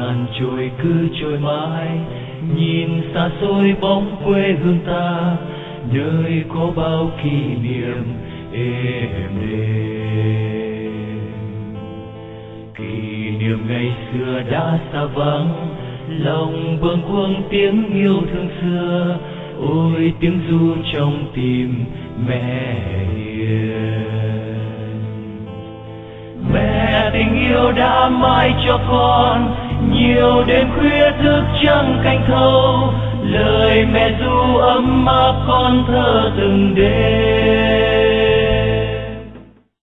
gian trôi cứ trôi mãi, nhìn xa xôi bóng quê hương ta, nơi có bao kỷ niệm êm đềm. Kỷ niệm ngày xưa đã xa vắng, lòng bâng khuâng tiếng yêu thương xưa, ôi tiếng ru trong tim mẹ hiền. Mẹ tình yêu đã mãi cho con nhiều đêm khuya thức trắng canh thâu, lời mẹ ru ấm áp con thơ từng đêm.